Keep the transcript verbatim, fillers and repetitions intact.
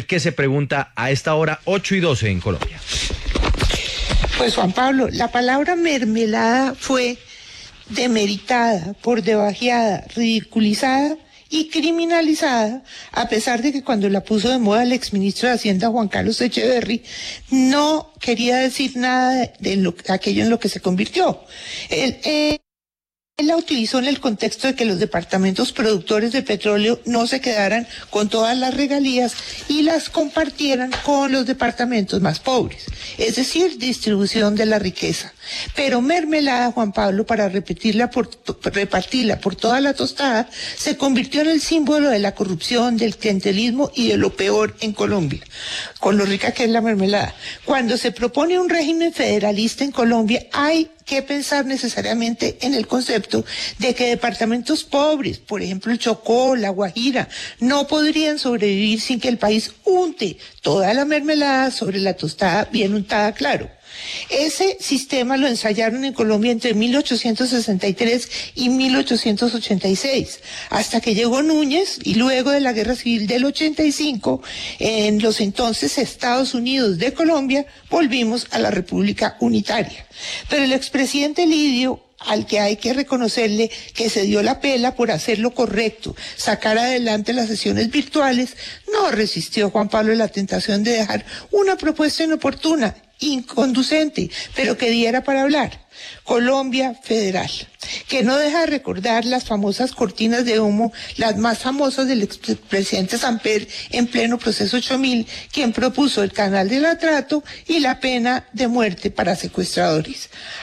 qué se pregunta a esta hora, ocho y doce en Colombia. Pues Juan Pablo, la palabra mermelada fue demeritada, por debajeada, ridiculizada y criminalizada, a pesar de que cuando la puso de moda el exministro de Hacienda Juan Carlos Echeverry, no quería decir nada de lo, aquello en lo que se convirtió. El, eh, Él la utilizó en el contexto de que los departamentos productores de petróleo no se quedaran con todas las regalías y las compartieran con los departamentos más pobres, es decir, distribución de la riqueza. Pero mermelada, Juan Pablo, para repetirla por, repartirla por toda la tostada, se convirtió en el símbolo de la corrupción, del clientelismo y de lo peor en Colombia, con lo rica que es la mermelada. Cuando se propone un régimen federalista en Colombia, hay que pensar necesariamente en el concepto de que departamentos pobres, por ejemplo el Chocó, la Guajira, no podrían sobrevivir sin que el país unte toda la mermelada sobre la tostada bien untada, claro. Ese sistema lo ensayaron en Colombia entre mil ochocientos sesenta y tres y mil ochocientos ochenta y seis, hasta que llegó Núñez y luego de la Guerra Civil del ochenta y cinco, en los entonces Estados Unidos de Colombia, volvimos a la República Unitaria. Pero el expresidente Lidio, al que hay que reconocerle que se dio la pela por hacer lo correcto, sacar adelante las sesiones virtuales, no resistió, Juan Pablo, la tentación de dejar una propuesta inoportuna, inconducente, pero que diera para hablar. Colombia Federal, que no deja de recordar las famosas cortinas de humo, las más famosas del expresidente Samper en pleno proceso ocho mil, quien propuso el canal del atrato y la pena de muerte para secuestradores.